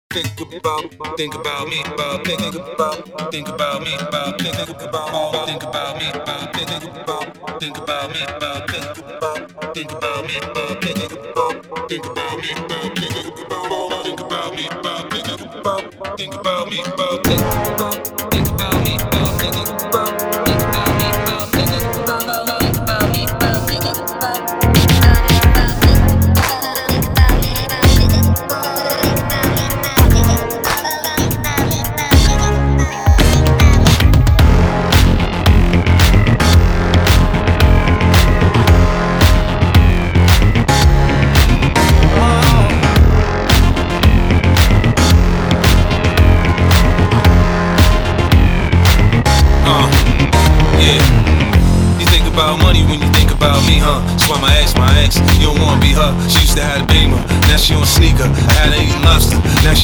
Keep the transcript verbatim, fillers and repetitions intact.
Think about, think about me, about think about, think about me, about think about, think about me, about think about, think about me, about think about, think about me, about think about, think about me, about think about, think about me, about think about, think about me, about think about, think about me, about think about, think about me, about think about, think about me, about think about. About money when you think about me, huh? That's why my ex, my ex, you don't wanna be her. She used to have a Beamer, now she on sneaker. I had to eat lobster, now she